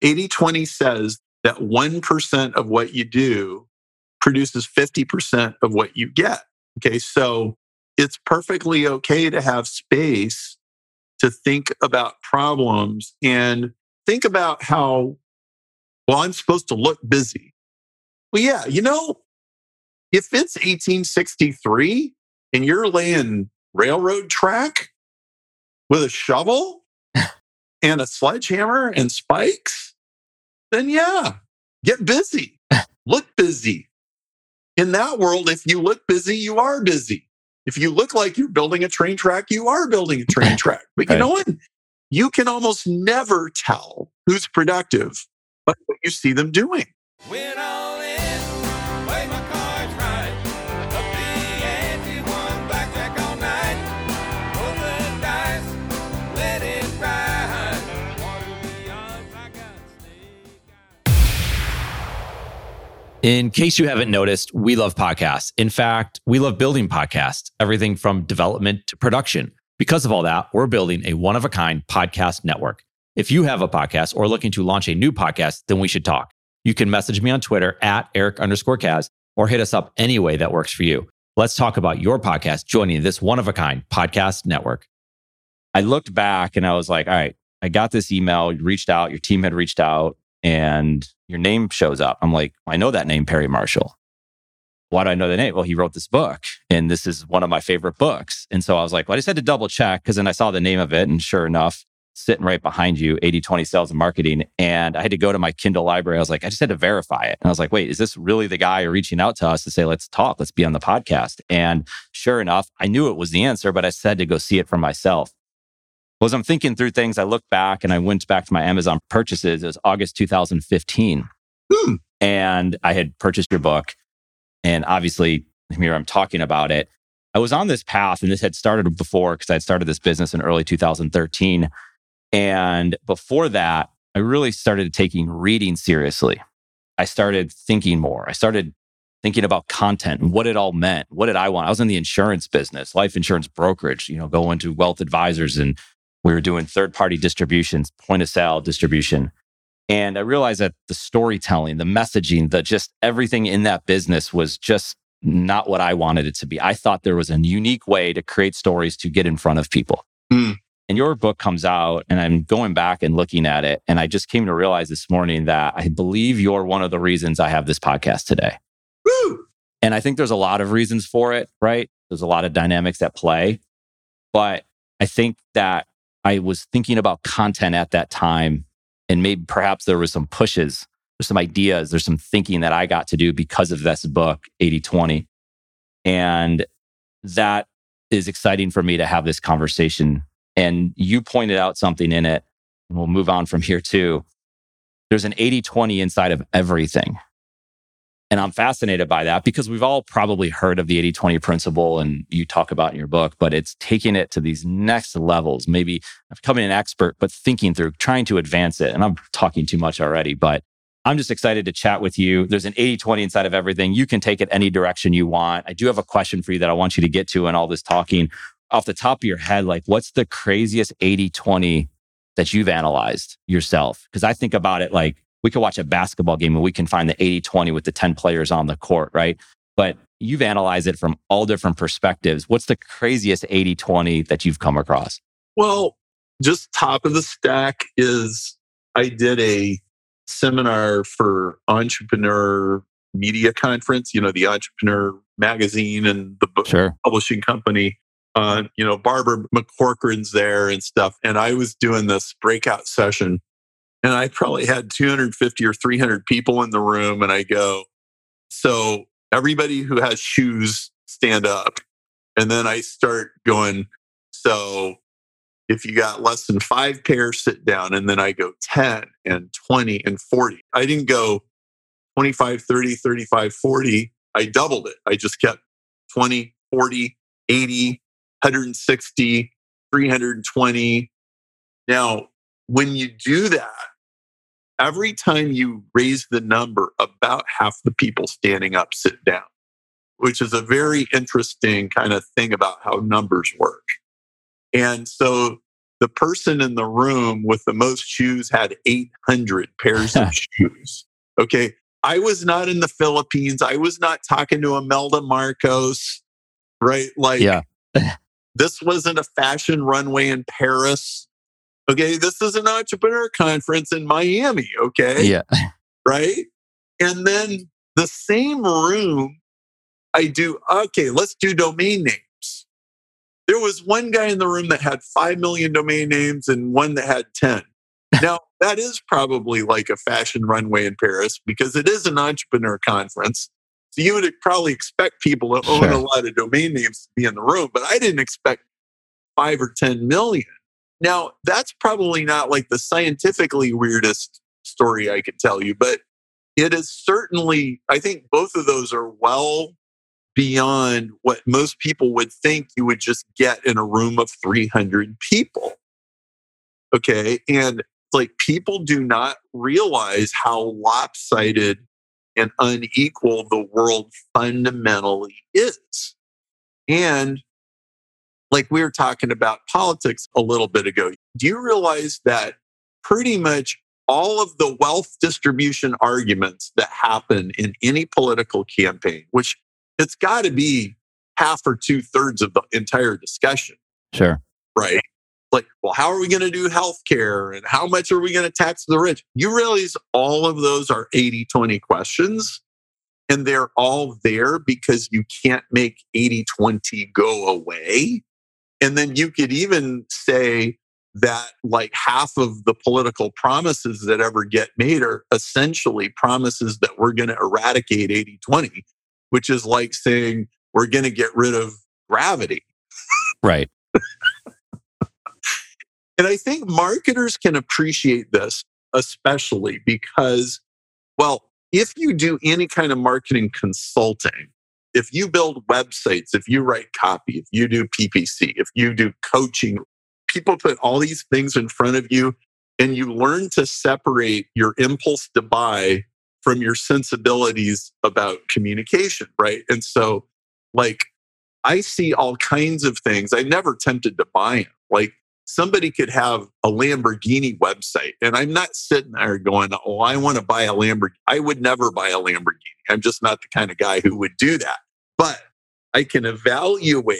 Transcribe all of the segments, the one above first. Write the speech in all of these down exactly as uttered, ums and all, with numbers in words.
eighty twenty says that one percent of what you do produces fifty percent of what you get. Okay, so it's perfectly okay to have space to think about problems and think about how, well, I'm supposed to look busy. Well, yeah, you know, if it's eighteen sixty-three and you're laying railroad track with a shovel and a sledgehammer and spikes, then yeah, get busy, look busy. In that world, if you look busy, you are busy. If you look like you're building a train track, you are building a train track. But you know what? You can almost never tell who's productive by what you see them doing. Win all in, play my cards right. Up the ante, one blackjack all night. Roll the dice, let it ride. Water the odds, I got snake eyes. In case you haven't noticed, we love podcasts. In fact, we love building podcasts, everything from development to production. Because of all that, we're building a one-of-a-kind podcast network. If you have a podcast or looking to launch a new podcast, then we should talk. You can message me on Twitter at Eric underscore Kaz or hit us up any way that works for you. Let's talk about your podcast joining this one-of-a-kind podcast network. I looked back and I was like, all right, I got this email, you reached out, your team had reached out, and your name shows up. I'm like, I know that name, Perry Marshall. Why do I know the name? Well, he wrote this book and this is one of my favorite books. And so I was like, well, I just had to double check because then I saw the name of it and sure enough, sitting right behind you, eighty twenty Sales and Marketing. And I had to go to my Kindle library. I was like, I just had to verify it. And I was like, wait, is this really the guy reaching out to us to say, let's talk, let's be on the podcast? And sure enough, I knew it was the answer, but I said to go see it for myself. Well, as I'm thinking through things, I looked back and I went back to my Amazon purchases. It was August two thousand fifteen. Hmm. And I had purchased your book. And obviously, here I'm talking about it. I was on this path, and this had started before because I had started this business in early two thousand thirteen. And before that, I really started taking reading seriously. I started thinking more. I started thinking about content and what it all meant. What did I want? I was in the insurance business, life insurance brokerage, you know, going to wealth advisors, and we were doing third-party distributions, point of sale distribution. And I realized that the storytelling, the messaging, the just everything in that business was just not what I wanted it to be. I thought there was a unique way to create stories to get in front of people. Mm. And your book comes out and I'm going back and looking at it. And I just came to realize this morning that I believe you're one of the reasons I have this podcast today. Woo! And I think there's a lot of reasons for it, right? There's a lot of dynamics at play. But I think that I was thinking about content at that time. And maybe perhaps there were some pushes, there's some ideas, there's some thinking that I got to do because of this book, eighty twenty. And that is exciting for me to have this conversation. And you pointed out something in it, and we'll move on from here too. There's an eighty twenty inside of everything. And I'm fascinated by that because we've all probably heard of the eighty twenty principle and you talk about in your book, but it's taking it to these next levels, maybe becoming an expert, but thinking through, trying to advance it. And I'm talking too much already, but I'm just excited to chat with you. There's an eighty twenty inside of everything. You can take it any direction you want. I do have a question for you that I want you to get to in all this talking. Off the top of your head, like what's the craziest eighty twenty that you've analyzed yourself? Because I think about it like, we could watch a basketball game and we can find the eighty twenty with the ten players on the court, right? But you've analyzed it from all different perspectives. What's the craziest eighty twenty that you've come across? Well, just top of the stack is I did a seminar for Entrepreneur Media Conference, you know, the Entrepreneur magazine and the book Sure. publishing company. Uh, you know, Barbara McCorcoran's there and stuff. And I was doing this breakout session. And I probably had two hundred fifty or three hundred people in the room. And I go, so everybody who has shoes, stand up. And then I start going, so if you got less than five pairs, sit down. And then I go ten and twenty and forty. I didn't go twenty-five, thirty, thirty-five, forty. I doubled it. I just kept twenty, forty, eighty, one hundred sixty, three hundred twenty. Now, when you do that, every time you raise the number, about half the people standing up sit down, which is a very interesting kind of thing about how numbers work. And so the person in the room with the most shoes had eight hundred pairs of shoes. Okay. I was not in the Philippines. I was not talking to Imelda Marcos, right? Like, Yeah. this wasn't a fashion runway in Paris. Okay. This is an entrepreneur conference in Miami. Okay. Yeah. Right. And then the same room, I do, okay, let's do domain names. There was one guy in the room that had five million domain names and one that had ten. Now, that is probably like a fashion runway in Paris because it is an entrepreneur conference. So you would probably expect people to own Sure. a lot of domain names to be in the room, but I didn't expect five or ten million. Now, that's probably not like the scientifically weirdest story I could tell you, but it is certainly, I think both of those are well beyond what most people would think you would just get in a room of three hundred people. Okay. And like people do not realize how lopsided and unequal the world fundamentally is. And like we were talking about politics a little bit ago, do you realize that pretty much all of the wealth distribution arguments that happen in any political campaign, which it's got to be half or two thirds of the entire discussion, Sure. right? Like, well, how are we going to do healthcare and how much are we going to tax the rich? You realize all of those are eighty twenty questions and they're all there because you can't make eighty twenty go away. And then you could even say that like half of the political promises that ever get made are essentially promises that we're going to eradicate eighty twenty, which is like saying we're going to get rid of gravity. Right. And I think marketers can appreciate this, especially because, well, if you do any kind of marketing consulting, if you build websites, if you write copy, if you do P P C, if you do coaching, people put all these things in front of you and you learn to separate your impulse to buy from your sensibilities about communication, right? And so, like, I see all kinds of things. I never tempted to buy them. Like, somebody could have a Lamborghini website, and I'm not sitting there going, oh, I want to buy a Lamborghini. I would never buy a Lamborghini. I'm just not the kind of guy who would do that. But I can evaluate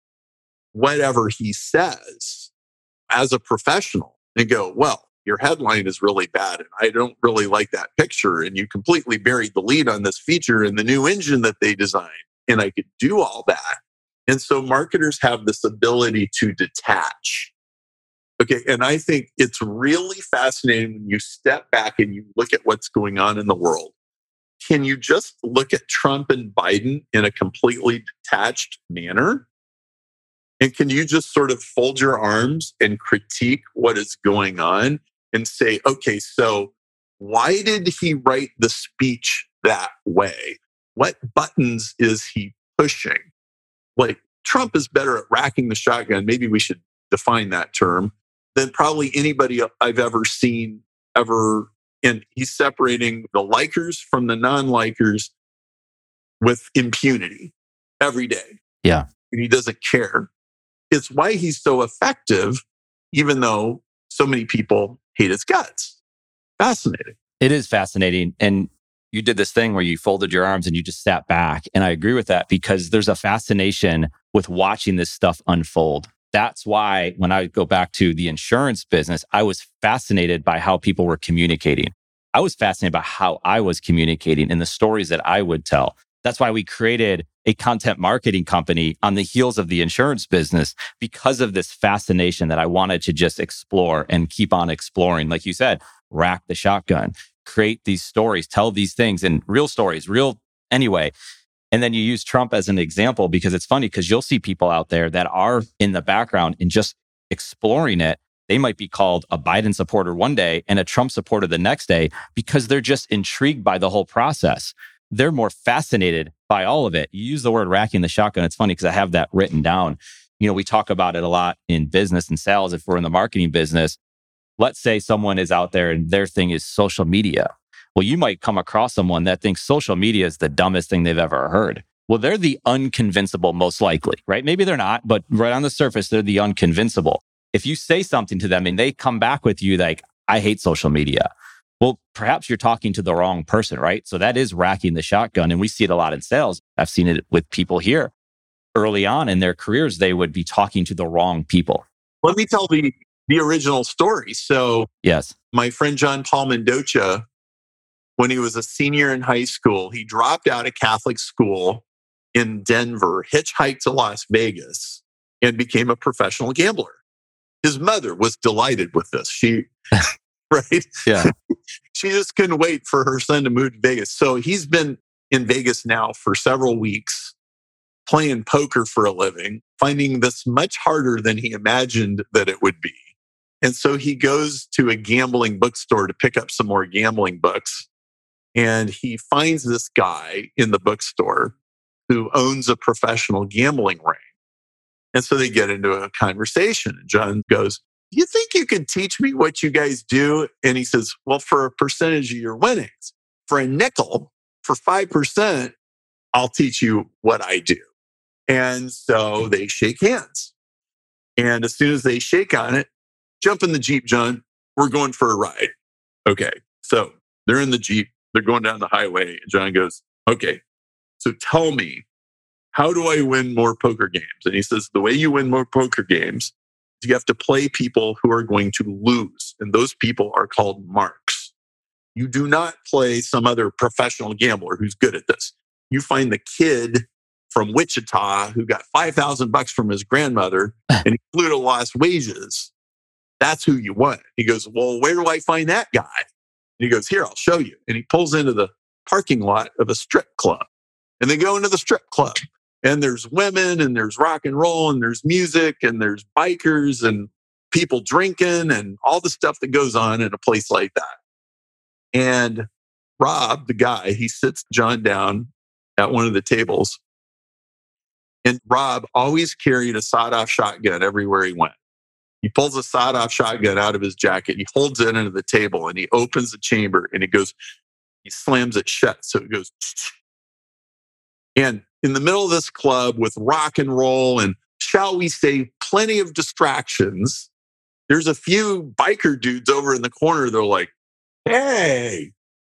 whatever he says as a professional and go, well, your headline is really bad, and I don't really like that picture, and you completely buried the lead on this feature and the new engine that they designed. And I could do all that. And so marketers have this ability to detach. Okay. And I think it's really fascinating when you step back and you look at what's going on in the world. Can you just look at Trump and Biden in a completely detached manner? And can you just sort of fold your arms and critique what is going on and say, okay, so why did he write the speech that way? What buttons is he pushing? Like, Trump is better at racking the shotgun. Maybe we should define that term than probably anybody I've ever seen ever. And he's separating the likers from the non-likers with impunity every day. Yeah. And he doesn't care. It's why he's so effective, even though so many people hate his guts. Fascinating. It is fascinating. And you did this thing where you folded your arms and you just sat back. And I agree with that because there's a fascination with watching this stuff unfold. That's why when I go back to the insurance business, I was fascinated by how people were communicating. I was fascinated by how I was communicating and the stories that I would tell. That's why we created a content marketing company on the heels of the insurance business because of this fascination that I wanted to just explore and keep on exploring. Like you said, rack the shotgun, create these stories, tell these things and real stories, real anyway. And then you use Trump as an example because it's funny because you'll see people out there that are in the background and just exploring it. They might be called a Biden supporter one day and a Trump supporter the next day because they're just intrigued by the whole process. They're more fascinated by all of it. You use the word racking the shotgun. It's funny because I have that written down. You know, we talk about it a lot in business and sales. If we're in the marketing business, let's say someone is out there and their thing is social media. Well, you might come across someone that thinks social media is the dumbest thing they've ever heard. Well, they're the unconvincible, most likely, right? Maybe they're not, but right on the surface, they're the unconvincible. if you say something to them and they come back with you like, I hate social media, well, perhaps you're talking to the wrong person, right? So that is racking the shotgun. And we see it a lot in sales. I've seen it with people here. Early on in their careers, they would be talking to the wrong people. Let me tell the, the original story. So Yes. my friend John Paul Mendoza, when he was a senior in high school, he dropped out of Catholic school in Denver, hitchhiked to Las Vegas, and became a professional gambler. His mother was delighted with this. She, right? Yeah. She just couldn't wait for her son to move to Vegas. So he's been in Vegas now for several weeks, playing poker for a living, finding this much harder than he imagined that it would be. And so he goes to a gambling bookstore to pick up some more gambling books. And he finds this guy in the bookstore who owns a professional gambling ring. And so they get into a conversation. And John goes, "Do you think you could teach me what you guys do?" And he says, "Well, for a percentage of your winnings, for a nickel, for five percent, I'll teach you what I do." And so they shake hands. And as soon as they shake on it, "Jump in the Jeep, John. We're going for a ride." Okay. So they're in the Jeep. They're going down the highway. And John goes, "Okay, so tell me, how do I win more poker games?" And he says, "The way you win more poker games is you have to play people who are going to lose. And those people are called marks. You do not play some other professional gambler who's good at this. You find the kid from Wichita who got five thousand bucks from his grandmother and he flew to Las Vegas. That's who you want." He goes, "Well, where do I find that guy?" And he goes, "Here, I'll show you." And he pulls into the parking lot of a strip club. And they go into the strip club. And there's women and there's rock and roll and there's music and there's bikers and people drinking and all the stuff that goes on in a place like that. And Rob, the guy, he sits John down at one of the tables. And Rob always carried a sawed-off shotgun everywhere he went. He pulls a sawed-off shotgun out of his jacket. He holds it into the table and he opens the chamber and he goes, he slams it shut. So it goes. And in the middle of this club with rock and roll and, shall we say, plenty of distractions, there's a few biker dudes over in the corner. They're like, "Hey,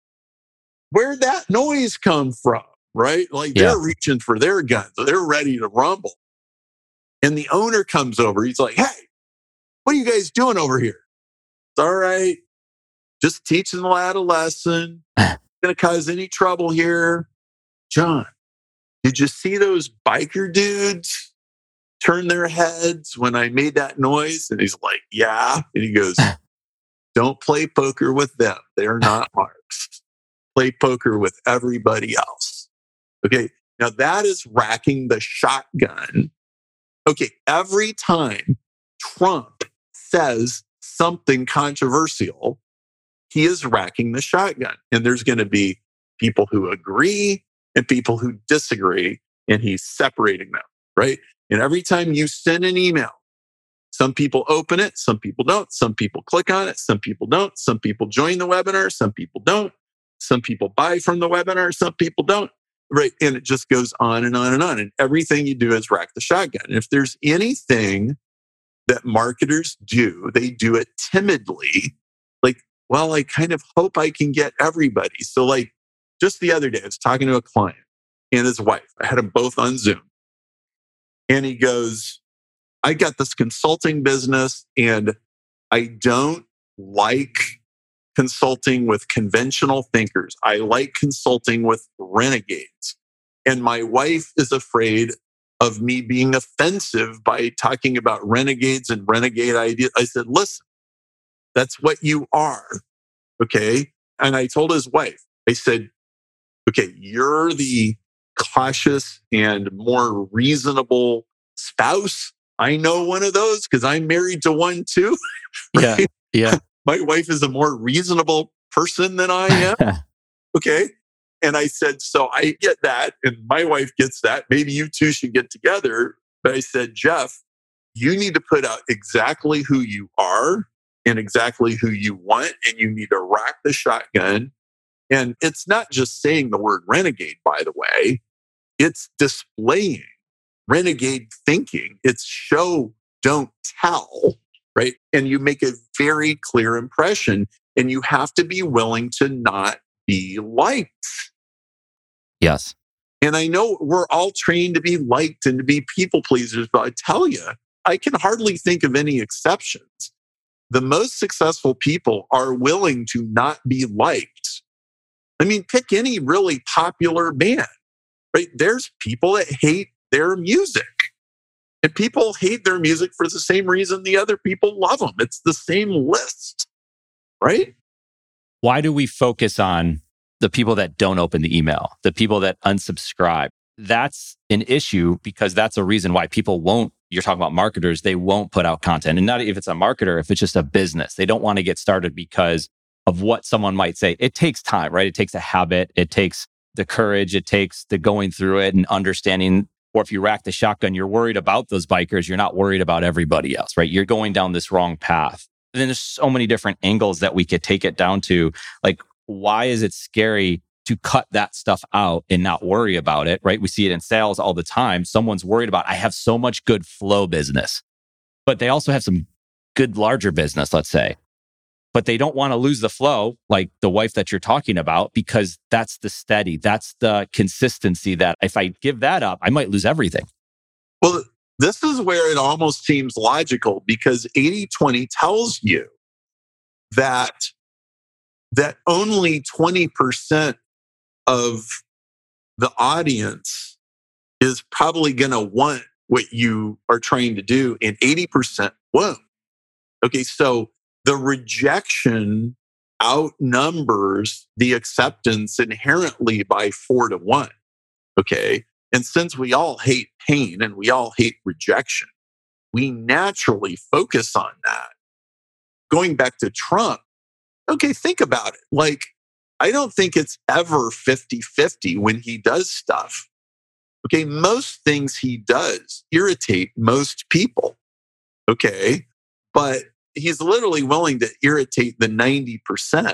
where'd that noise come from?" Right? Like Yeah. they're reaching for their guns. They're ready to rumble. And the owner comes over. He's like, "Hey, what are you guys doing over here?" "It's all right. Just teaching the lad a lesson. Not going to cause any trouble here." "John, did you see those biker dudes turn their heads when I made that noise?" And he's like, "Yeah." And he goes, "Don't play poker with them. They're not marks. Play poker with everybody else." Okay. Now that is racking the shotgun. Okay. Every time Trump says something controversial, he is racking the shotgun. And there's going to be people who agree and people who disagree, and he's separating them, right? And every time you send an email, some people open it, some people don't, some people click on it, some people don't, some people join the webinar, some people don't, some people buy from the webinar, some people don't, right? And it just goes on and on and on. And everything you do is rack the shotgun. And if there's anything that marketers do, they do it timidly. Like, well, I kind of hope I can get everybody. So like, just the other day, I was talking to a client and his wife. I had them both on Zoom. And he goes, "I got this consulting business and I don't like consulting with conventional thinkers. I like consulting with renegades. And my wife is afraid of me being offensive by talking about renegades and renegade ideas." I said, "Listen, that's what you are." Okay. And I told his wife, I said, "Okay, you're the cautious and more reasonable spouse. I know one of those because I'm married to one too." Yeah. Right? Yeah. My wife is a more reasonable person than I am. Okay. And I said, "So I get that. And my wife gets that. Maybe you two should get together." But I said, "Jeff, you need to put out exactly who you are and exactly who you want. And you need to rack the shotgun." And it's not just saying the word renegade, by the way. It's displaying renegade thinking. It's show, don't tell. right? And you make a very clear impression, and you have to be willing to not be liked. Yes. And I know we're all trained to be liked and to be people pleasers, but I tell you, I can hardly think of any exceptions. The most successful people are willing to not be liked. I mean, pick any really popular band, right? There's people that hate their music. And people hate their music for the same reason the other people love them. It's the same list, right? Why do we focus on the people that don't open the email, the people that unsubscribe? That's an issue because that's a reason why people won't, you're talking about marketers, they won't put out content. And not if it's a marketer, if it's just a business, they don't want to get started because of what someone might say. It takes time, right? It takes a habit. It takes the courage. It takes the going through it and understanding. Or if you rack the shotgun, you're worried about those bikers. You're not worried about everybody else, right? You're going down this wrong path. And then there's so many different angles that we could take it down to. Like, why is it scary to cut that stuff out and not worry about it, right? We see it in sales all the time. Someone's worried about, I have so much good flow business, but they also have some good larger business, let's say. But they don't want to lose the flow, like the wife that you're talking about, because that's the steady, that's the consistency that if I give that up, I might lose everything. Well, this is where it almost seems logical because eighty twenty tells you that, that only twenty percent of the audience is probably going to want what you are trying to do, and eighty percent won't. Okay, so the rejection outnumbers the acceptance inherently by four to one. Okay. And since we all hate pain and we all hate rejection, we naturally focus on that. Going back to Trump, okay, think about it. Like, I don't think it's ever fifty-fifty when he does stuff. Okay. Most things he does irritate most people. Okay. But he's literally willing to irritate the ninety percent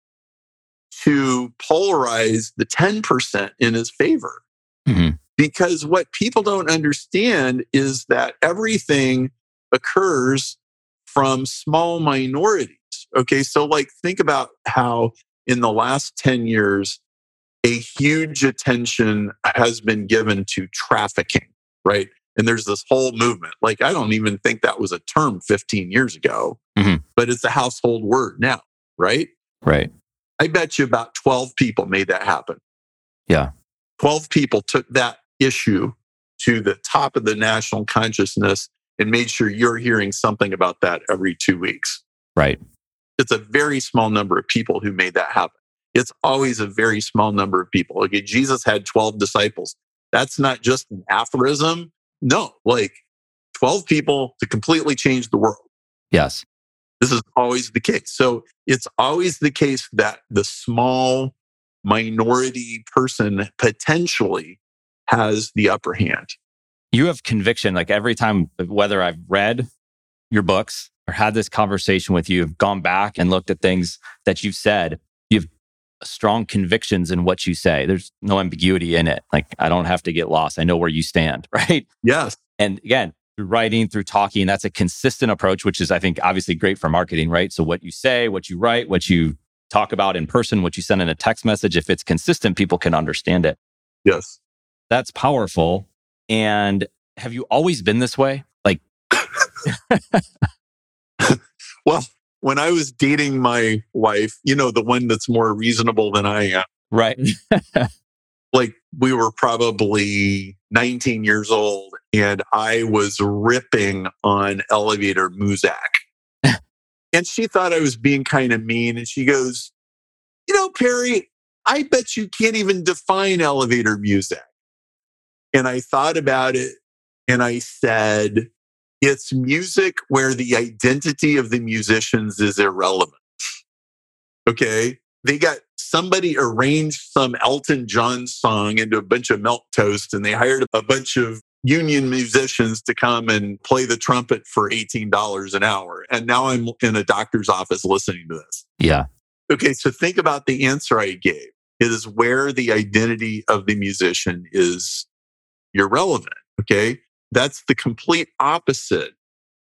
to polarize the ten percent in his favor. Mm-hmm. Because what people don't understand is that everything occurs from small minorities. Okay, so like think about how in the last ten years, a huge attention has been given to trafficking, right? And there's this whole movement. Like, I don't even think that was a term fifteen years ago, mm-hmm. but it's a household word now, right? Right. I bet you about twelve people made that happen. Yeah. twelve people took that issue to the top of the national consciousness and made sure you're hearing something about that every two weeks. Right. It's a very small number of people who made that happen. It's always a very small number of people. Okay, Jesus had twelve disciples. That's not just an aphorism. No, like twelve people to completely change the world. Yes. This is always the case. So it's always the case that the small minority person potentially has the upper hand. You have conviction. Like every time, whether I've read your books or had this conversation with you, have gone back and looked at things that you've said, you have strong convictions in what you say. There's no ambiguity in it. Like, I don't have to get lost. I know where you stand, right? Yes. And again, through writing, through talking, that's a consistent approach, which is, I think, obviously great for marketing, right? So what you say, what you write, what you talk about in person, what you send in a text message, if it's consistent, people can understand it. Yes. That's powerful. And have you always been this way? Like, well, when I was dating my wife, you know, the one that's more reasonable than I am. right. Like, we were probably nineteen years old and I was ripping on Elevator Muzak. And she thought I was being kind of mean. And she goes, you know, Perry, I bet you can't even define elevator music. And I thought about it and I said, it's music where the identity of the musicians is irrelevant. Okay. They got somebody arranged some Elton John song into a bunch of milk toast and they hired a bunch of union musicians to come and play the trumpet for eighteen dollars an hour. And now I'm in a doctor's office listening to this. Yeah. Okay. So think about the answer I gave. It is where the identity of the musician is irrelevant. Okay. That's the complete opposite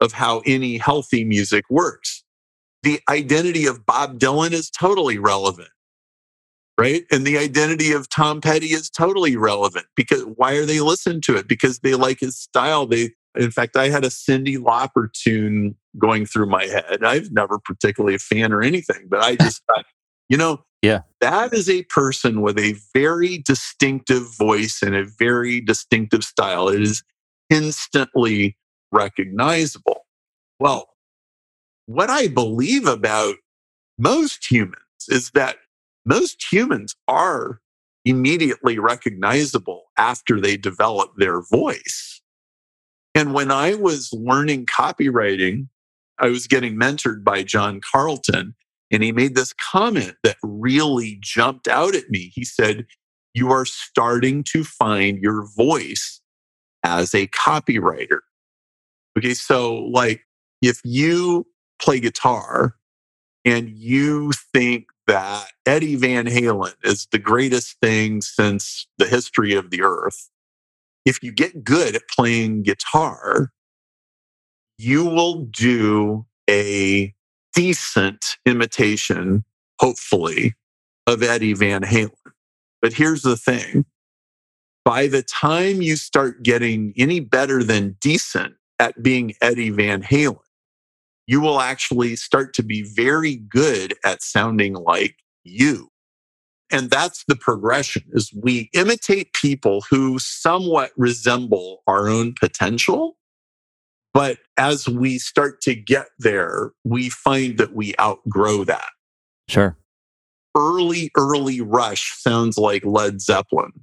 of how any healthy music works. The identity of Bob Dylan is totally relevant, right? And the identity of Tom Petty is totally relevant because why are they listening to it? Because they like his style. They, in fact, I had a Cyndi Lauper tune going through my head. I've never particularly a fan or anything, but I just thought, you know, Yeah. that is a person with a very distinctive voice and a very distinctive style. It is instantly recognizable. Well, what I believe about most humans is that most humans are immediately recognizable after they develop their voice. And when I was learning copywriting, I was getting mentored by John Carlton, and he made this comment that really jumped out at me. He said, "You are starting to find your voice as a copywriter." Okay, so like if you play guitar and you think that Eddie Van Halen is the greatest thing since the history of the earth, if you get good at playing guitar, you will do a decent imitation, hopefully, of Eddie Van Halen. But here's the thing. By the time you start getting any better than decent at being Eddie Van Halen, you will actually start to be very good at sounding like you. And that's the progression, is we imitate people who somewhat resemble our own potential. But as we start to get there, we find that we outgrow that. Sure. Early, early Rush sounds like Led Zeppelin.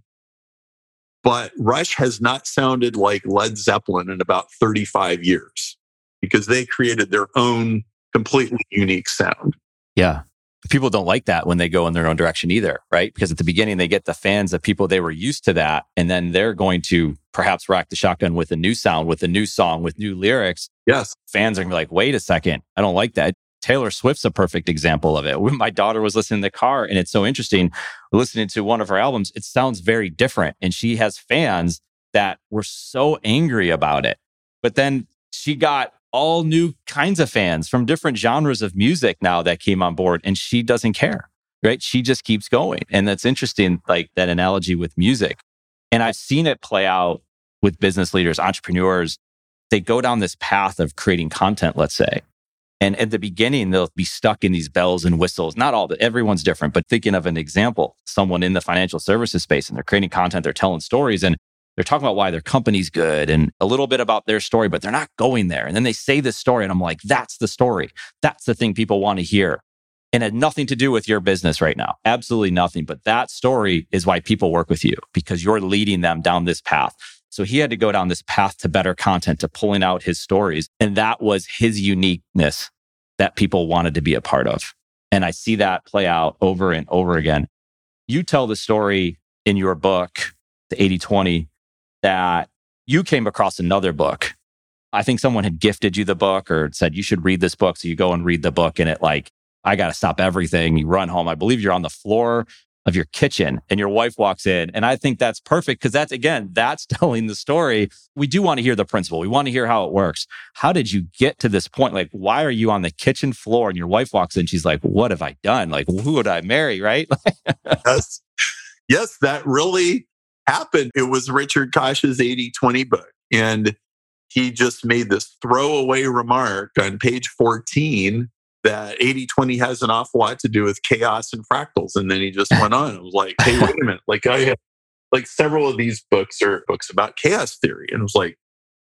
But Rush has not sounded like Led Zeppelin in about thirty-five years because they created their own completely unique sound. Yeah. People don't like that when they go in their own direction either, right? Because at the beginning, they get the fans of people they were used to that. And then they're going to perhaps rack the shotgun with a new sound, with a new song, with new lyrics. Yes. Fans are going to be like, wait a second, I don't like that. Taylor Swift's a perfect example of it. When my daughter was listening in the car, and it's so interesting, listening to one of her albums, it sounds very different. And she has fans that were so angry about it. But then she got all new kinds of fans from different genres of music now that came on board, and she doesn't care, right? She just keeps going. And that's interesting, like that analogy with music. And I've seen it play out with business leaders, entrepreneurs. They go down this path of creating content, let's say. And at the beginning, they'll be stuck in these bells and whistles. Not all, the, everyone's different, but thinking of an example, someone in the financial services space, and they're creating content, they're telling stories, and they're talking about why their company's good and a little bit about their story, but they're not going there. And then they say this story, and I'm like, that's the story. That's the thing people want to hear. And it had nothing to do with your business right now. Absolutely nothing. But that story is why people work with you, because you're leading them down this path. So he had to go down this path to better content, to pulling out his stories. And that was his uniqueness that people wanted to be a part of. And I see that play out over and over again. You tell the story in your book, the eighty twenty, that you came across another book. I think someone had gifted you the book or said, you should read this book. So you go and read the book, and it like, I got to stop everything. You run home. I believe you're on the floor of your kitchen and your wife walks in. And I think that's perfect because that's, again, that's telling the story. We do want to hear the principle. We want to hear how it works. How did you get to this point? Like, why are you on the kitchen floor and your wife walks in? She's like, what have I done? Like, who would I marry? Right? Yes. Yes, that really happened. It was Richard Koch's eighty twenty book. And he just made this throwaway remark on page fourteen that eighty twenty has an awful lot to do with chaos and fractals. And then he just went on. It was like, hey, wait a minute. Like I have, like several of these books are books about chaos theory. And it was like,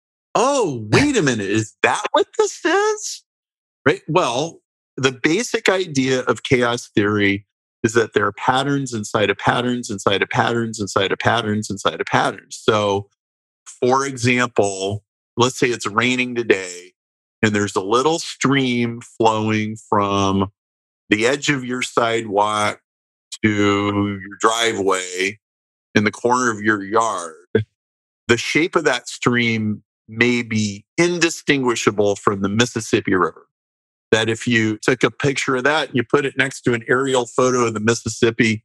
oh, wait a minute. Is that what this is? Right. Well, the basic idea of chaos theory is that there are patterns inside of patterns, inside of patterns, inside of patterns, inside of patterns. So, for example, let's say it's raining today and there's a little stream flowing from the edge of your sidewalk to your driveway in the corner of your yard. The shape of that stream may be indistinguishable from the Mississippi River. That if you took a picture of that and you put it next to an aerial photo of the Mississippi,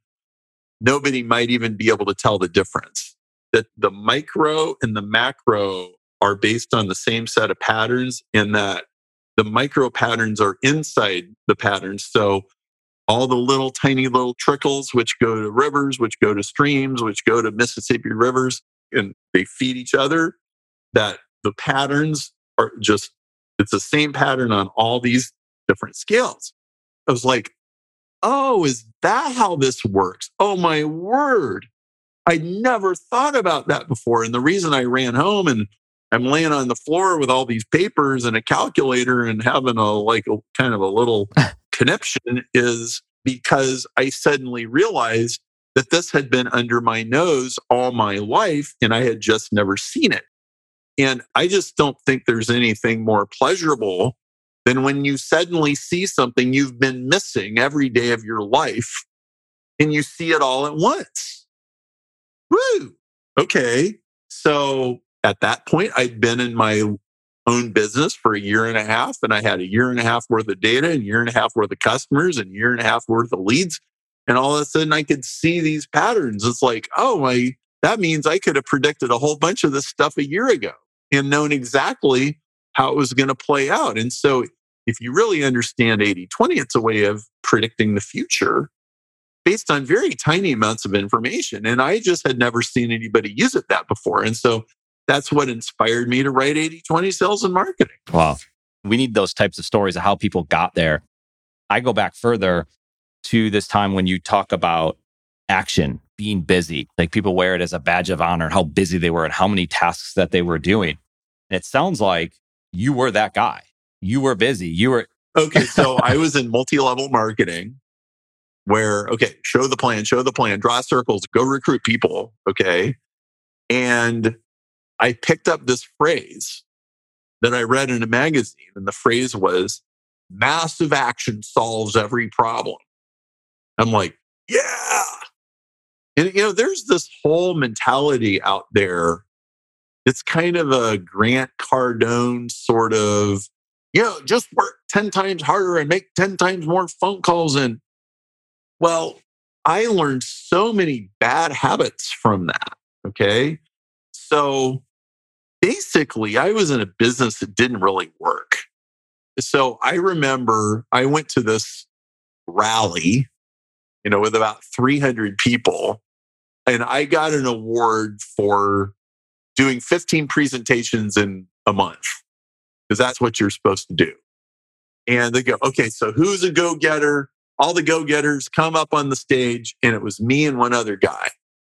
nobody might even be able to tell the difference. That the micro and the macro are based on the same set of patterns, in that the micro patterns are inside the patterns. So all the little tiny little trickles, which go to rivers, which go to streams, which go to Mississippi rivers, and they feed each other, that the patterns are just, it's the same pattern on all these different scales. I was like, oh, is that how this works? Oh, my word. I never thought about that before. And the reason I ran home and I'm laying on the floor with all these papers and a calculator and having a like a kind of a little conniption is because I suddenly realized that this had been under my nose all my life and I had just never seen it. And I just don't think there's anything more pleasurable than when you suddenly see something you've been missing every day of your life and you see it all at once. Woo! Okay. So at that point, I'd been in my own business for a year and a half, and I had a year and a half worth of data, and a year and a half worth of customers, and a year and a half worth of leads. And all of a sudden I could see these patterns. It's like, oh my, that means I could have predicted a whole bunch of this stuff a year ago and known exactly how it was going to play out. And so if you really understand eighty twenty, it's a way of predicting the future based on very tiny amounts of information. And I just had never seen anybody use it that before. And so that's what inspired me to write eighty twenty Sales and Marketing. Wow. We need those types of stories of how people got there. I go back further to this time when you talk about action, being busy. Like people wear it as a badge of honor, how busy they were and how many tasks that they were doing. And it sounds like you were that guy. You were busy. You were... Okay, so I was in multi-level marketing where, okay, show the plan, show the plan, draw circles, go recruit people, okay? And I picked up this phrase that I read in a magazine, and the phrase was, massive action solves every problem. I'm like, yeah. And, you know, there's this whole mentality out there. It's kind of a Grant Cardone sort of, you know, just work ten times harder and make ten times more phone calls. And well, I learned so many bad habits from that. Okay. So basically, I was in a business that didn't really work. So I remember I went to this rally, you know, with about three hundred people, and I got an award for doing fifteen presentations in a month, because that's what you're supposed to do. And they go, okay, so who's a go-getter? All the go-getters come up on the stage, and it was me and one other guy.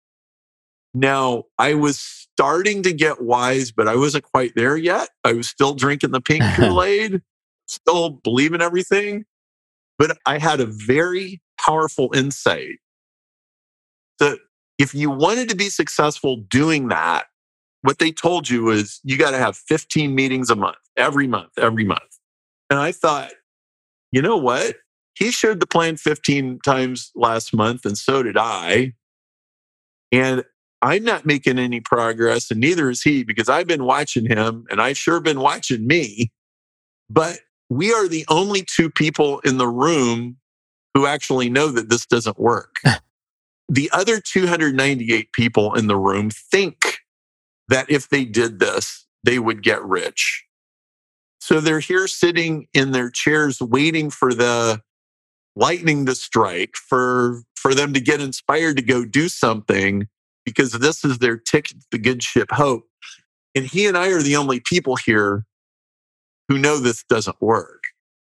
Now, I was starting to get wise, but I wasn't quite there yet. I was still drinking the pink Kool-Aid, still believing everything. But I had a very powerful insight that if you wanted to be successful doing that, what they told you was you got to have fifteen meetings a month, every month, every month. And I thought, you know what? He showed the plan fifteen times last month, and so did I. And I'm not making any progress, and neither is he, because I've been watching him, and I've sure been watching me. But we are the only two people in the room who actually know that this doesn't work. The other two hundred ninety-eight people in the room think that if they did this, they would get rich. So they're here sitting in their chairs waiting for the lightning to strike, for, for them to get inspired to go do something, because this is their ticket to the good ship Hope. And he and I are the only people here who know this doesn't work.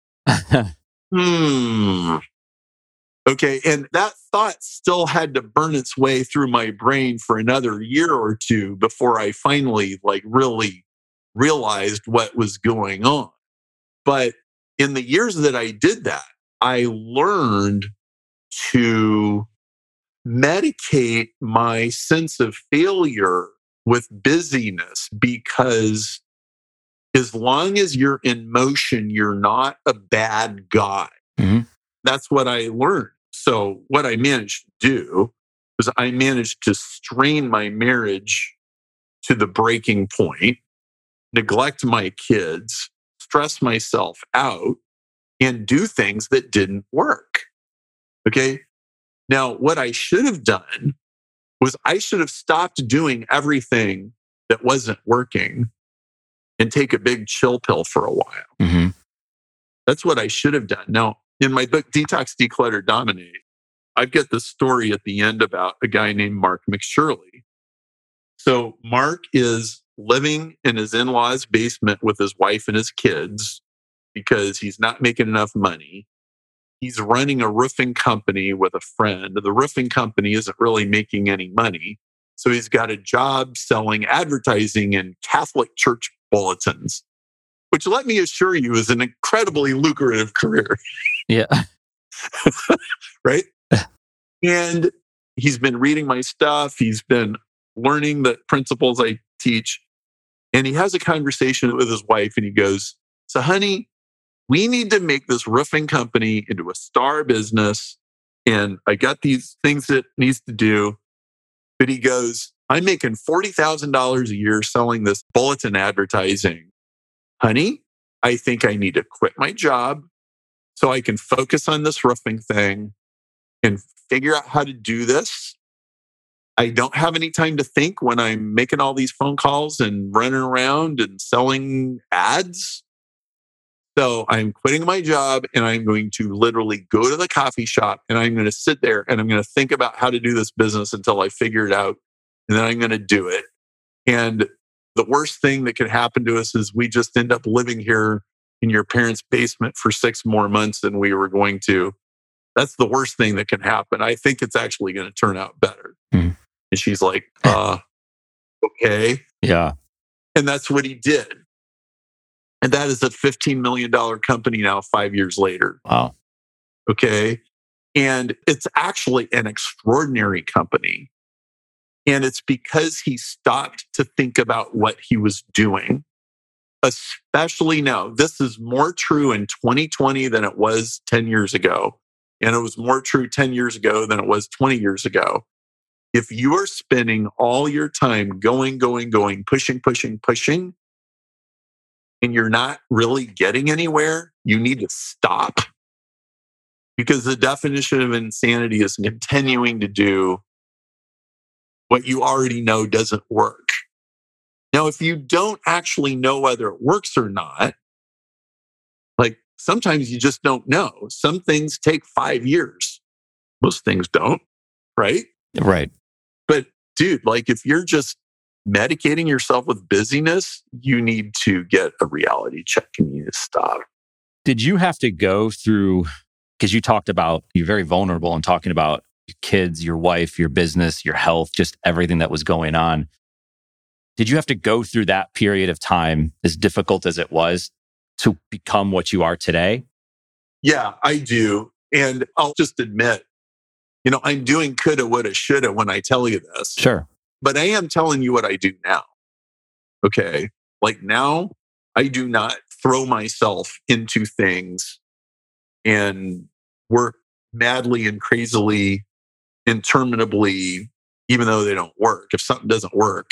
hmm. Okay. And that thought still had to burn its way through my brain for another year or two before I finally like really realized what was going on. But in the years that I did that, I learned to medicate my sense of failure with busyness, because as long as you're in motion, you're not a bad guy. Mm-hmm. That's what I learned. So what I managed to do was I managed to strain my marriage to the breaking point, neglect my kids, stress myself out, and do things that didn't work. Okay. Now, what I should have done was I should have stopped doing everything that wasn't working and take a big chill pill for a while. Mm-hmm. That's what I should have done. Now, in my book, Detox, Declutter, Dominate, I've got this story at the end about a guy named Mark McShirley. So Mark is living in his in-laws' basement with his wife and his kids because he's not making enough money. He's running a roofing company with a friend. The roofing company isn't really making any money. So he's got a job selling advertising in Catholic church bulletins, which, let me assure you, is an incredibly lucrative career. Yeah. Right? And he's been reading my stuff. He's been learning the principles I teach. And he has a conversation with his wife and he goes, so honey, we need to make this roofing company into a star business. And I got these things that needs to do. But he goes, I'm making forty thousand dollars a year selling this bulletin advertising. Honey, I think I need to quit my job so I can focus on this roofing thing and figure out how to do this. I don't have any time to think when I'm making all these phone calls and running around and selling ads. So I'm quitting my job and I'm going to literally go to the coffee shop and I'm going to sit there and I'm going to think about how to do this business until I figure it out. And then I'm going to do it. And the worst thing that could happen to us is we just end up living here in your parents' basement for six more months than we were going to. That's the worst thing that can happen. I think it's actually going to turn out better. Mm. And she's like, uh, okay. Yeah. And that's what he did. And that is a fifteen million dollars company now, five years later. Wow. Okay. And it's actually an extraordinary company. And it's because he stopped to think about what he was doing, especially now. This is more true in twenty twenty than it was ten years ago. And it was more true ten years ago than it was twenty years ago. If you are spending all your time going, going, going, pushing, pushing, pushing, and you're not really getting anywhere, you need to stop. Because the definition of insanity is continuing to do what you already know doesn't work. Now, if you don't actually know whether it works or not, like sometimes you just don't know. Some things take five years. Most things don't, right? Right. But dude, like if you're just medicating yourself with busyness, you need to get a reality check and you need to stop. Did you have to go through, because you talked about, you're very vulnerable and talking about your kids, your wife, your business, your health, just everything that was going on. Did you have to go through that period of time, as difficult as it was, to become what you are today? Yeah, I do. And I'll just admit, you know, I'm doing coulda, woulda, shoulda when I tell you this. Sure. But I am telling you what I do now. Okay. Like now, I do not throw myself into things and work madly and crazily, interminably, even though they don't work. If something doesn't work,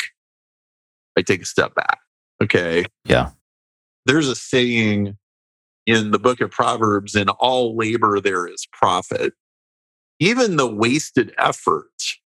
I take a step back. Okay. Yeah. There's a saying in the book of Proverbs, in all labor there is profit. Even the wasted effort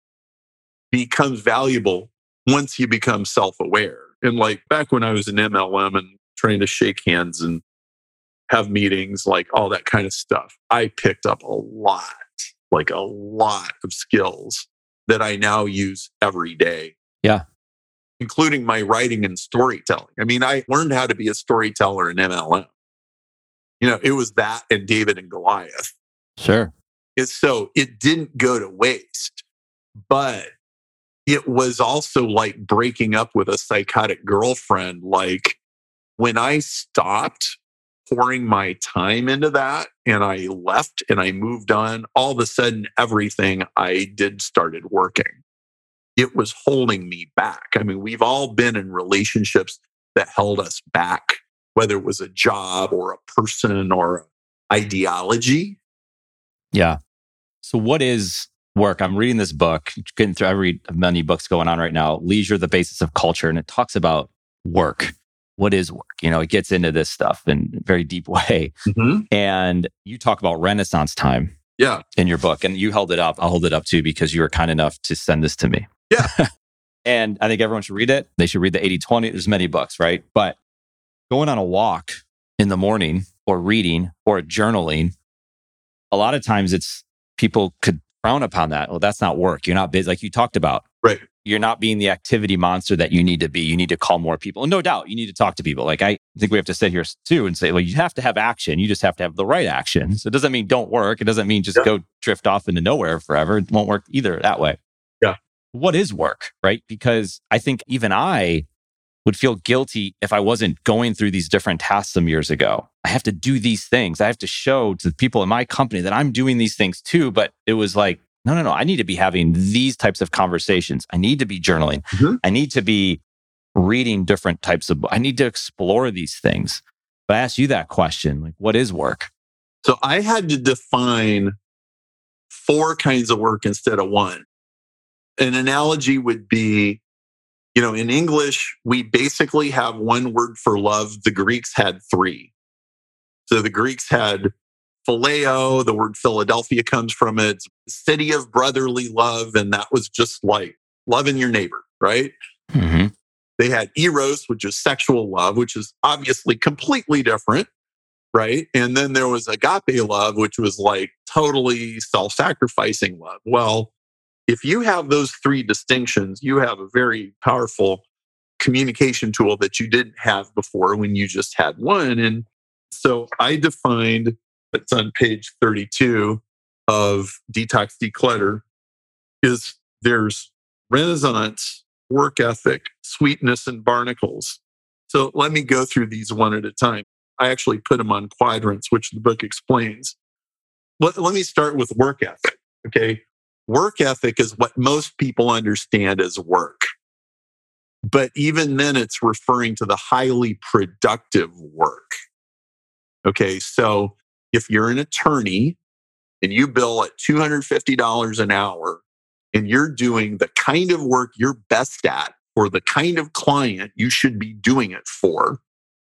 becomes valuable once you become self-aware. And like back when I was in M L M and trying to shake hands and have meetings, like all that kind of stuff, I picked up a lot, like a lot of skills that I now use every day. Yeah. Including my writing and storytelling. I mean, I learned how to be a storyteller in M L M. You know, it was that and David and Goliath. Sure. It's so it didn't go to waste, but it was also like breaking up with a psychotic girlfriend. Like when I stopped pouring my time into that and I left and I moved on, all of a sudden everything I did started working. It was holding me back. I mean, we've all been in relationships that held us back, whether it was a job or a person or an ideology. Yeah. So what is work? I'm reading this book, getting through every many books going on right now, Leisure, the Basis of Culture, and it talks about work. What is work? You know, it gets into this stuff in a very deep way. Mm-hmm. And you talk about Renaissance time Yeah. in your book, and you held it up. I'll hold it up too, because you were kind enough to send this to me. Yeah. And I think everyone should read it. They should read the eighty twenty. There's many books, right? But going on a walk in the morning or reading or journaling, a lot of times it's people could frown upon that. Well, that's not work. You're not busy, like you talked about. Right. You're not being the activity monster that you need to be. You need to call more people. And no doubt, you need to talk to people. Like I think we have to sit here too and say, well, you have to have action. You just have to have the right action. So it doesn't mean don't work. It doesn't mean just Yeah. go drift off into nowhere forever. It won't work either that way. Yeah. What is work, right? Because I think even I would feel guilty if I wasn't going through these different tasks some years ago. I have to do these things. I have to show to the people in my company that I'm doing these things too. But it was like, no, no, no. I need to be having these types of conversations. I need to be journaling. Mhm. I need to be reading different types of, I need to explore these things. But I asked you that question, like, what is work? So I had to define four kinds of work instead of one. An analogy would be, you know, in English, we basically have one word for love. The Greeks had three. So the Greeks had phileo, the word Philadelphia comes from it, city of brotherly love. And that was just like loving your neighbor, right? Mm-hmm. They had eros, which is sexual love, which is obviously completely different, right? And then there was agape love, which was like totally self-sacrificing love. Well, if you have those three distinctions, you have a very powerful communication tool that you didn't have before when you just had one. And so I defined, it's on page thirty-two of Detox Declutter, is there's Renaissance, work ethic, sweetness, and barnacles. So let me go through these one at a time. I actually put them on quadrants, which the book explains. Let, let me start with work ethic, okay? Work ethic is what most people understand as work. But even then, it's referring to the highly productive work. Okay, so if you're an attorney and you bill at two hundred fifty dollars an hour and you're doing the kind of work you're best at or the kind of client you should be doing it for,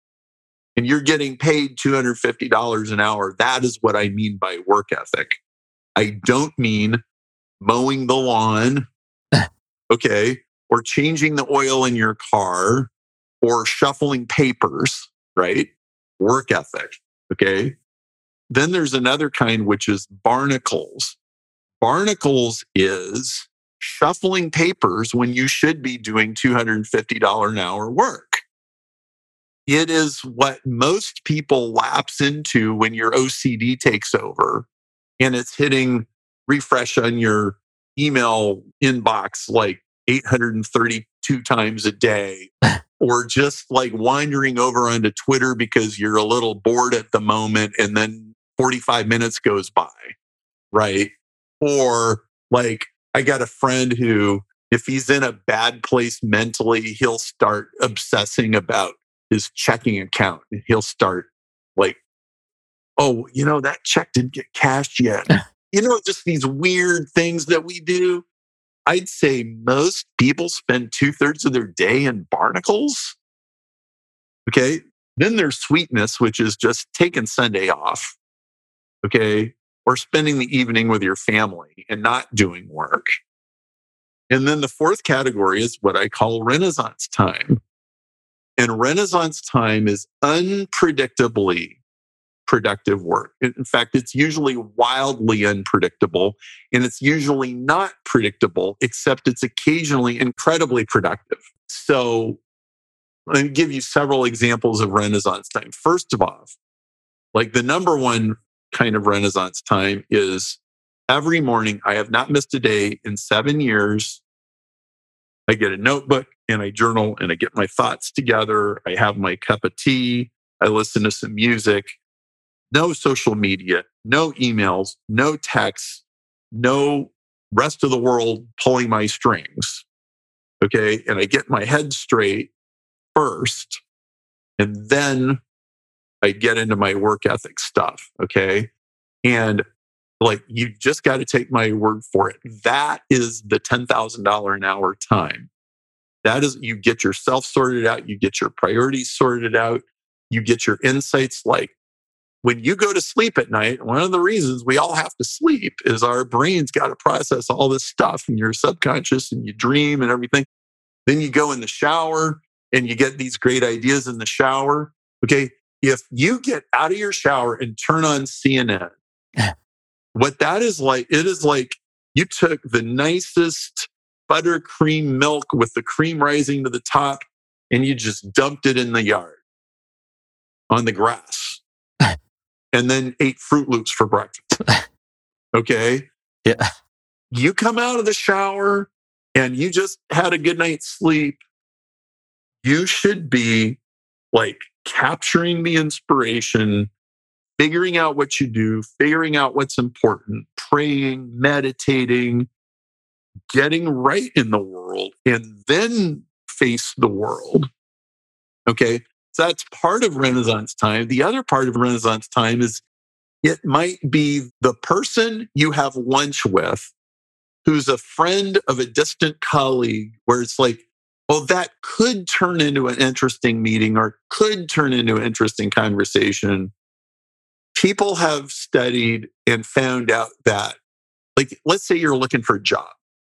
and you're getting paid two hundred fifty dollars an hour, that is what I mean by work ethic. I don't mean mowing the lawn, okay, or changing the oil in your car or shuffling papers, right? Work ethic, okay? Then there's another kind, which is barnacles. Barnacles is shuffling papers when you should be doing two hundred fifty dollars an hour work. It is what most people lapse into when your O C D takes over and it's hitting refresh on your email inbox like eight hundred thirty-two times a day, or just like wandering over onto Twitter because you're a little bored at the moment and then forty-five minutes goes by, right? Or like I got a friend who, if he's in a bad place mentally, he'll start obsessing about his checking account. And he'll start like, oh, you know, that check didn't get cashed yet. You know, just these weird things that we do. I'd say most people spend two thirds of their day in barnacles. Okay. Then there's sweetness, which is just taking Sunday off. Okay. Or spending the evening with your family and not doing work. And then the fourth category is what I call Renaissance time. And Renaissance time is unpredictably productive work. In fact, it's usually wildly unpredictable, and it's usually not predictable, except it's occasionally incredibly productive. So let me give you several examples of Renaissance time. First of all, like the number one kind of Renaissance time is every morning. I have not missed a day in seven years. I get a notebook and I journal and I get my thoughts together. I have my cup of tea. I listen to some music. No social media, no emails, no texts, no rest of the world pulling my strings. Okay. And I get my head straight first, and then I get into my work ethic stuff. Okay. And like, you just got to take my word for it. That is the ten thousand dollars an hour time. That is, you get yourself sorted out. You get your priorities sorted out. You get your insights. Like when you go to sleep at night, one of the reasons we all have to sleep is our brain's got to process all this stuff in your subconscious, and you dream and everything. Then you go in the shower and you get these great ideas in the shower. Okay. If you get out of your shower and turn on C N N, what that is like, it is like you took the nicest buttercream milk with the cream rising to the top and you just dumped it in the yard on the grass and then ate Fruit Loops for breakfast. Okay. Yeah. You come out of the shower and you just had a good night's sleep. You should be like capturing the inspiration, figuring out what you do, figuring out what's important, praying, meditating, getting right in the world, and then face the world. Okay. So that's part of Renaissance time. The other part of Renaissance time is it might be the person you have lunch with who's a friend of a distant colleague, where it's like, well, that could turn into an interesting meeting or could turn into an interesting conversation. People have studied and found out that, like, let's say you're looking for a job,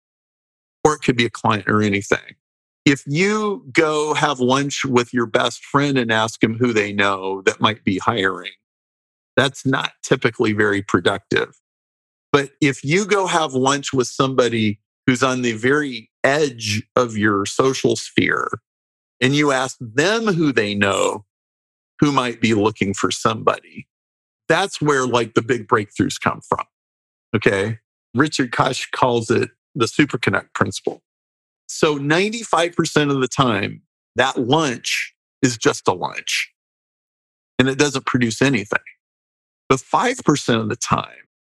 or it could be a client or anything. If you go have lunch with your best friend and ask them who they know that might be hiring, that's not typically very productive. But if you go have lunch with somebody who's on the very edge of your social sphere and you ask them who they know who might be looking for somebody, that's where like the big breakthroughs come from. Okay. Richard Koch calls it the superconnect principle. So ninety-five percent of the time, that lunch is just a lunch and it doesn't produce anything. But five percent of the time,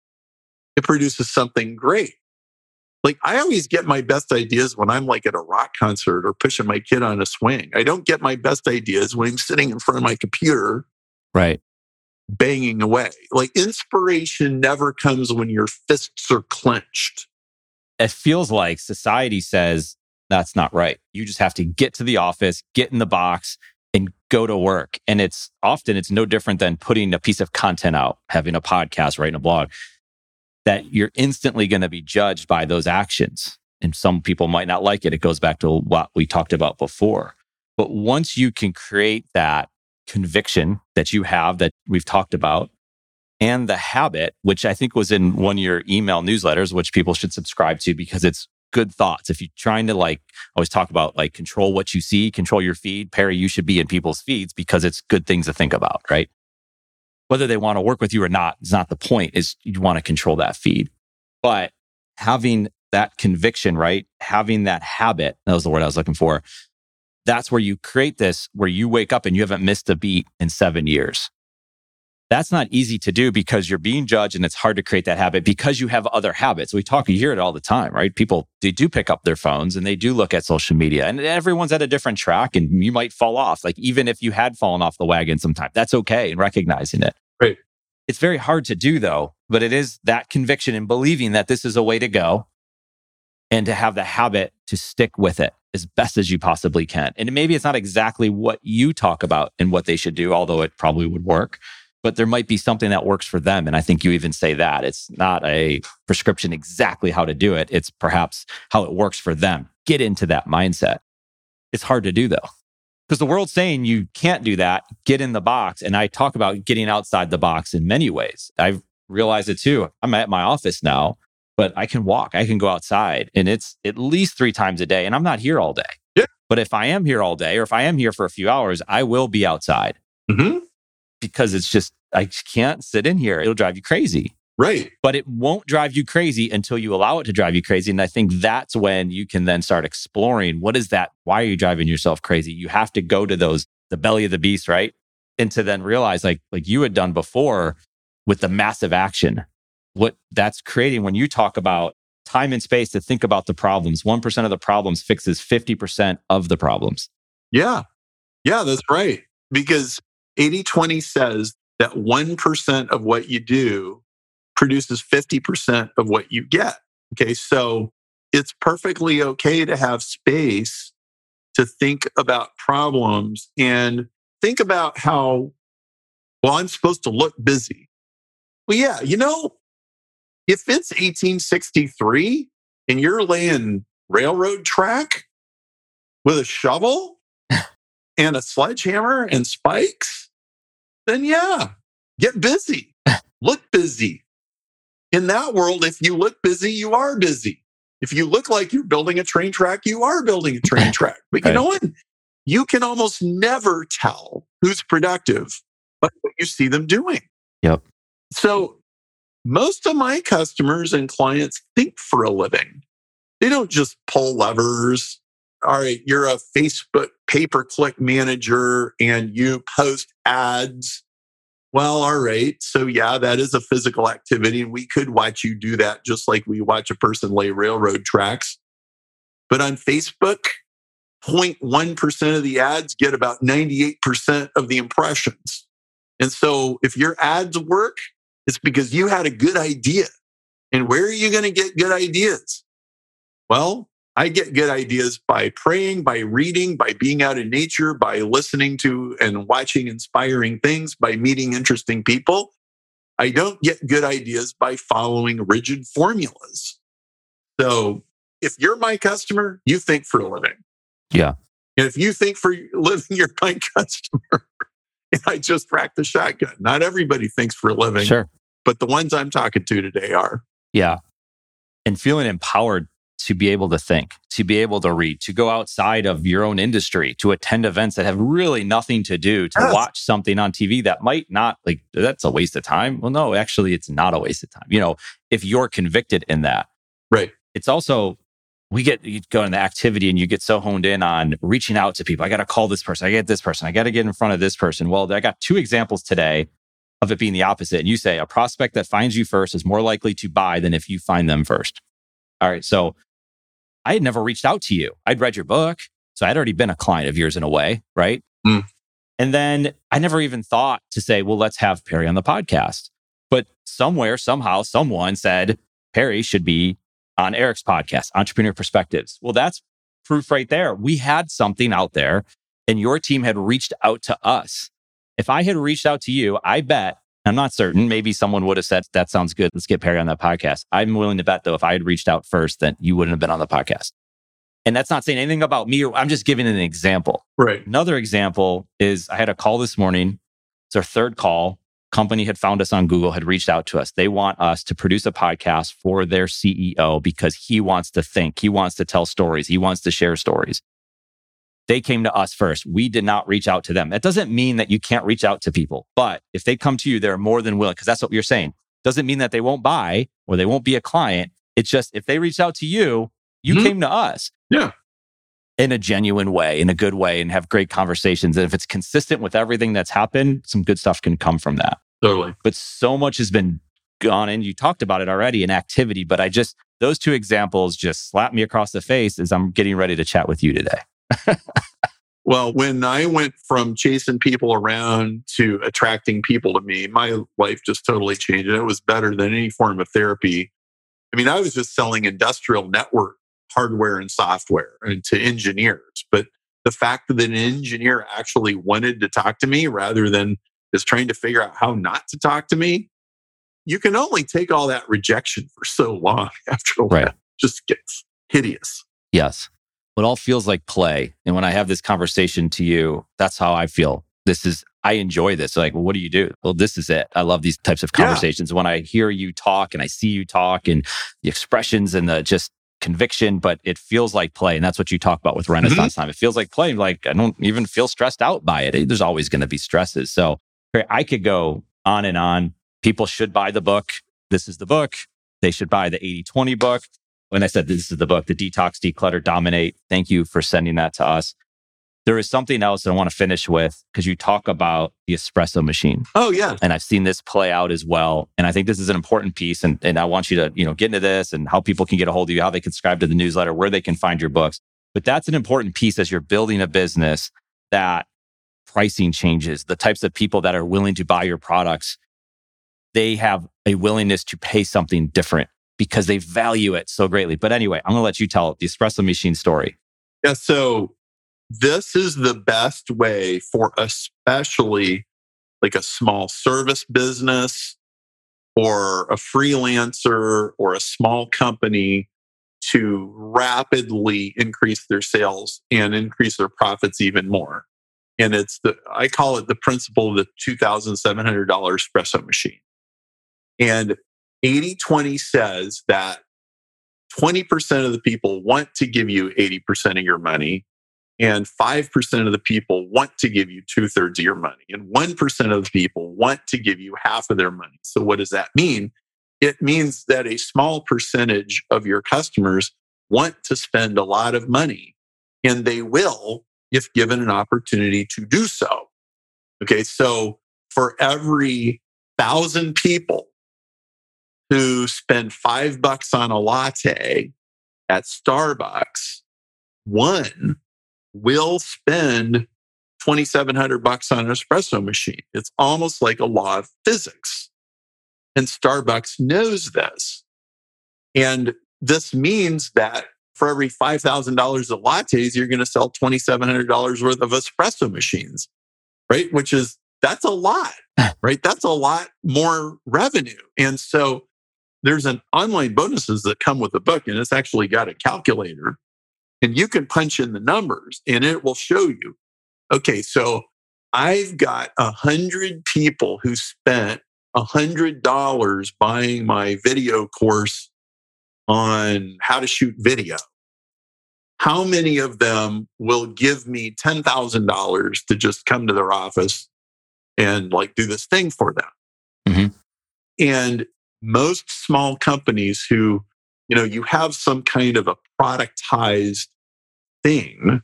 it produces something great. Like I always get my best ideas when I'm like at a rock concert or pushing my kid on a swing. I don't get my best ideas when I'm sitting in front of my computer, Right. banging away. Like inspiration never comes when your fists are clenched. It feels like society says that's not right. You just have to get to the office, get in the box, and go to work. And it's often, it's no different than putting a piece of content out, having a podcast, writing a blog, that you're instantly going to be judged by those actions. And some people might not like it. It goes back to what we talked about before. But once you can create that conviction that you have, that we've talked about, and the habit, which I think was in one of your email newsletters, which people should subscribe to because it's good thoughts. If you're trying to like, always talk about like control what you see, control your feed, Perry, you should be in people's feeds because it's good things to think about, right? Whether they want to work with you or not is not the point, is you want to control that feed. But having that conviction, right? Having that habit, that was the word I was looking for. That's where you create this, where you wake up and you haven't missed a beat in seven years. That's not easy to do because you're being judged and it's hard to create that habit because you have other habits. We talk, you hear it all the time, right? People, they do pick up their phones and they do look at social media and everyone's at a different track and you might fall off. Like even if you had fallen off the wagon sometime, that's okay, and recognizing it. Right. It's very hard to do though, but it is that conviction and believing that this is a way to go and to have the habit to stick with it as best as you possibly can. And maybe it's not exactly what you talk about and what they should do, although it probably would work. But there might be something that works for them. And I think you even say that. It's not a prescription exactly how to do it. It's perhaps how it works for them. Get into that mindset. It's hard to do though, because the world's saying you can't do that. Get in the box. And I talk about getting outside the box in many ways. I've realized it too. I'm at my office now, but I can walk. I can go outside. And it's at least three times a day. And I'm not here all day. Yeah. But if I am here all day, or if I am here for a few hours, I will be outside. Mm-hmm. Because it's just, I can't sit in here. It'll drive you crazy. Right. But it won't drive you crazy until you allow it to drive you crazy. And I think that's when you can then start exploring, what is that? Why are you driving yourself crazy? You have to go to those, the belly of the beast, right? And to then realize like, like you had done before with the massive action, what that's creating when you talk about time and space to think about the problems. one percent of the problems fixes fifty percent of the problems. Yeah. Yeah, that's right. Because eighty twenty says that one percent of what you do produces fifty percent of what you get. Okay, so it's perfectly okay to have space to think about problems and think about how, well, I'm supposed to look busy. Well, yeah, you know, if it's eighteen sixty-three and you're laying railroad track with a shovel and a sledgehammer and spikes, then yeah, get busy. Look busy. In that world, if you look busy, you are busy. If you look like you're building a train track, you are building a train track. But you Right. know what? You can almost never tell who's productive by what you see them doing. Yep. So most of my customers and clients think for a living. They don't just pull levers. All right, you're a Facebook pay-per-click manager and you post ads. Well, all right. So yeah, that is a physical activity. And we could watch you do that just like we watch a person lay railroad tracks. But on Facebook, zero point one percent of the ads get about ninety-eight percent of the impressions. And so if your ads work, it's because you had a good idea. And where are you going to get good ideas? Well, I get good ideas by praying, by reading, by being out in nature, by listening to and watching inspiring things, by meeting interesting people. I don't get good ideas by following rigid formulas. So if you're my customer, you think for a living. Yeah. And if you think for a living, you're my customer. And I just cracked the shotgun. Not everybody thinks for a living, Sure. but the ones I'm talking to today are. Yeah. And feeling empowered to be able to think, to be able to read, to go outside of your own industry, to attend events that have really nothing to do, to Yes. watch something on T V that might not, like, that's a waste of time. Well, no, actually, it's not a waste of time. You know, if you're convicted in that, Right. it's also, we get, you go into activity and you get so honed in on reaching out to people. I got to call this person. I get this person. I got to get in front of this person. Well, I got two examples today of it being the opposite. And you say a prospect that finds you first is more likely to buy than if you find them first. All right. So I had never reached out to you. I'd read your book. So I'd already been a client of yours in a way. Right. Mm. And then I never even thought to say, well, let's have Perry on the podcast. But somewhere, somehow, someone said Perry should be on Eric's podcast, Entrepreneur Perspectives. Well, that's proof right there. We had something out there and your team had reached out to us. If I had reached out to you, I bet, I'm not certain, maybe someone would have said, that sounds good. Let's get Perry on that podcast. I'm willing to bet, though, if I had reached out first, then you wouldn't have been on the podcast. And that's not saying anything about me. I'm just giving an example. Right. Another example is I had a call this morning. It's our third call. Company had found us on Google, had reached out to us. They want us to produce a podcast for their C E O because he wants to think. He wants to tell stories. He wants to share stories. They came to us first. We did not reach out to them. That doesn't mean that you can't reach out to people. But if they come to you, they're more than willing, because that's what you're saying. Doesn't mean that they won't buy or they won't be a client. It's just if they reach out to you, you Mhm. came to us. Yeah. In a genuine way, in a good way, and have great conversations. And if it's consistent with everything that's happened, some good stuff can come from that. Totally. But so much has been gone in. You talked about it already in activity, but I just, those two examples just slapped me across the face as I'm getting ready to chat with you today. Well, when I went from chasing people around to attracting people to me, my life just totally changed. And it was better than any form of therapy. I mean, I was just selling industrial network hardware and software and to engineers. But the fact that an engineer actually wanted to talk to me rather than just trying to figure out how not to talk to me, you can only take all that rejection for so long after a while. Right. It just gets hideous. Yes. It all feels like play. And when I have this conversation to you, that's how I feel. This is, I enjoy this. Like, well, what do you do? Well, this is it. I love these types of Yeah. conversations. When I hear you talk and I see you talk and the expressions and the just conviction, but it feels like play. And that's what you talk about with Renaissance Time. It feels like play. Like, I don't even feel stressed out by it. There's always going to be stresses. So I could go on and on. People should buy the book. This is the book. They should buy the eighty twenty book. When I said this is the book, the Detox, Declutter, Dominate. Thank you for sending that to us. There is something else that I want to finish with because you talk about the espresso machine. Oh, yeah. And I've seen this play out as well. And I think this is an important piece. And, and I want you to, you know, get into this and how people can get a hold of you, how they can subscribe to the newsletter, where they can find your books. But that's an important piece as you're building a business, that pricing changes, the types of people that are willing to buy your products, they have a willingness to pay something different because they value it so greatly. But anyway, I'm going to let you tell the espresso machine story. Yeah. So this is the best way for especially like a small service business or a freelancer or a small company to rapidly increase their sales and increase their profits even more. And it's the, I call it the principle of the two thousand seven hundred dollars espresso machine. And eighty twenty says that twenty percent of the people want to give you eighty percent of your money, and five percent of the people want to give you two thirds of your money, and one percent of the people want to give you half of their money. So what does that mean? It means that a small percentage of your customers want to spend a lot of money, and they will if given an opportunity to do so. Okay, so for every thousand people who spend five bucks on a latte at Starbucks, one will spend twenty-seven hundred bucks on an espresso machine. It's almost like a law of physics. And Starbucks knows this. And this means that for every five thousand dollars of lattes, you're going to sell twenty-seven hundred dollars worth of espresso machines, right? Which is, that's a lot, right? That's a lot more revenue. And so there's an online bonuses that come with the book, and it's actually got a calculator, and you can punch in the numbers and it will show you, okay, so I've got a hundred people who spent a hundred dollars buying my video course on how to shoot video. How many of them will give me ten thousand dollars to just come to their office and like do this thing for them? Mm-hmm. And most small companies who, you know, you have some kind of a productized thing,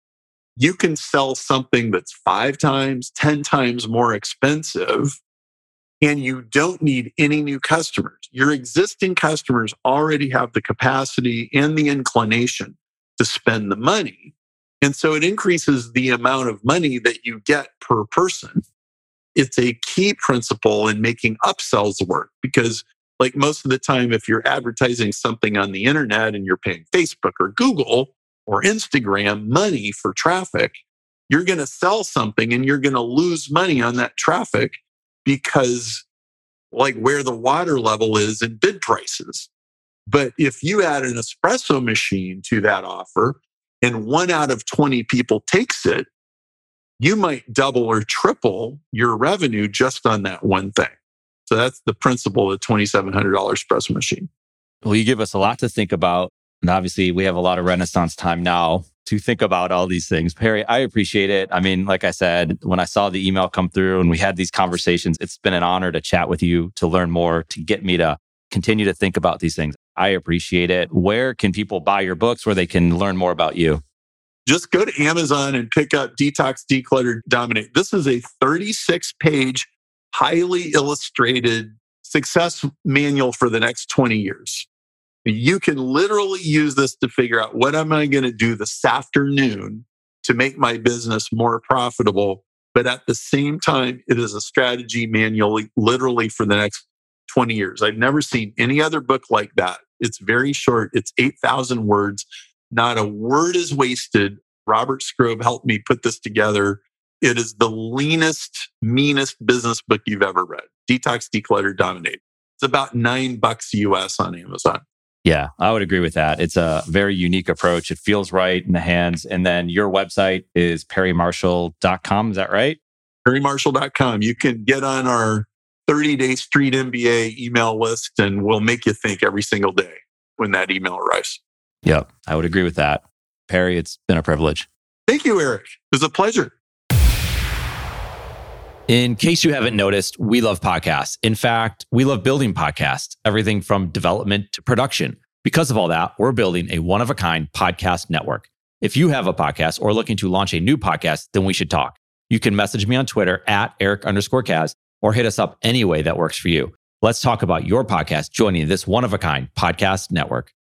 you can sell something that's five times, ten times more expensive, and you don't need any new customers. Your existing customers already have the capacity and the inclination to spend the money. And so it increases the amount of money that you get per person. It's a key principle in making upsells work, because like most of the time, if you're advertising something on the internet and you're paying Facebook or Google or Instagram money for traffic, you're going to sell something and you're going to lose money on that traffic because like where the water level is in bid prices. But if you add an espresso machine to that offer and one out of twenty people takes it, you might double or triple your revenue just on that one thing. So that's the principle of the twenty-seven hundred dollars espresso machine. Well, you give us a lot to think about. And obviously, we have a lot of Renaissance time now to think about all these things. Perry, I appreciate it. I mean, like I said, when I saw the email come through and we had these conversations, it's been an honor to chat with you, to learn more, to get me to continue to think about these things. I appreciate it. Where can people buy your books, where they can learn more about you? Just go to Amazon and pick up Detox, Declutter, Dominate. This is a thirty-six page, highly illustrated success manual for the next twenty years. You can literally use this to figure out, what am I going to do this afternoon to make my business more profitable? But at the same time, it is a strategy manual literally for the next twenty years. I've never seen any other book like that. It's very short. It's eight thousand words. Not a word is wasted. Robert Scrobe helped me put this together. It is the leanest, meanest business book you've ever read. Detox, Declutter, Dominate. It's about nine bucks U S on Amazon. Yeah, I would agree with that. It's a very unique approach. It feels right in the hands. And then your website is perry marshall dot com. Is that right? perry marshall dot com. You can get on our thirty-day Street M B A email list, and we'll make you think every single day when that email arrives. Yep, I would agree with that. Perry, it's been a privilege. Thank you, Eric. It was a pleasure. In case you haven't noticed, we love podcasts. In fact, we love building podcasts, everything from development to production. Because of all that, we're building a one-of-a-kind podcast network. If you have a podcast or looking to launch a new podcast, then we should talk. You can message me on Twitter at Eric underscore Kaz, or hit us up any way that works for you. Let's talk about your podcast joining this one-of-a-kind podcast network.